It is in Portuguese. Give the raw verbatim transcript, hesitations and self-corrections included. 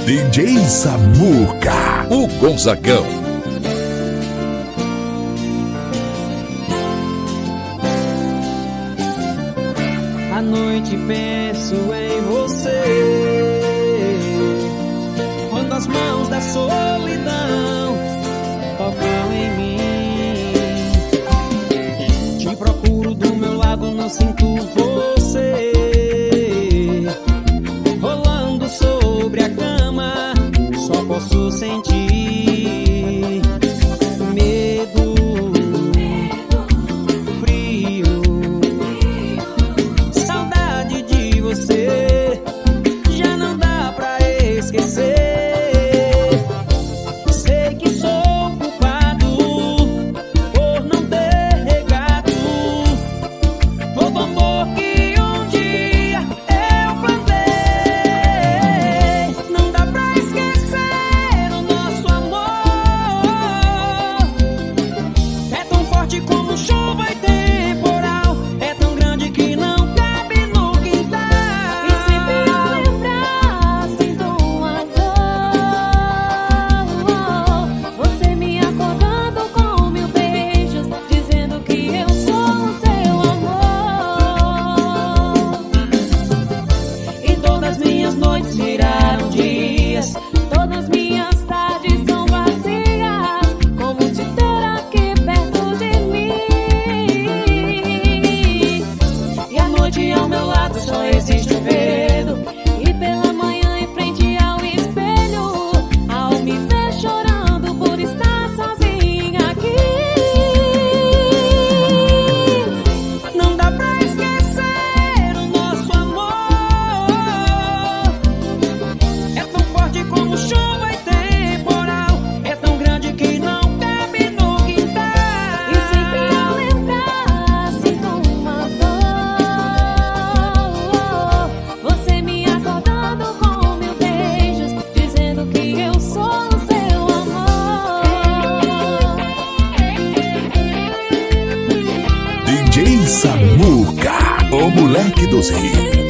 D J Samuca, o Gonzagão. À noite penso em você, quando as mãos da solidão tocam em mim. Te procuro do meu lado, não sinto você. Rolando sobre a cama, só posso sentir medo, frio, saudade de você. Já não dá pra esquecer. Sei que sou culpado por não ter regado todo amor que um dia eu plantei. Não dá pra esquecer o nosso amor. É tão forte como chuva e temporal. É tão grande que não cabe no quintal. E sempre ao lembrar sinto uma dor. Você me acordando com mil beijos, dizendo que eu sou o seu amor. E todas minhas noites viraram dias. Todas minhas tardes são vazias, como te ter aqui perto de mim. E à noite ao meu lado só existe o medo. E pela manhã em frente ao espelho, ao me ver chorando por estar sozinha aqui. Não dá pra esquecer o nosso amor. É tão forte como chuva e temporal. É tão grande que não cabe no quintal. E sempre ao lembrar sinto uma dor. Você me acordando com mil beijos, dizendo que eu sou o seu amor. D J Samuca, o moleque dos hits.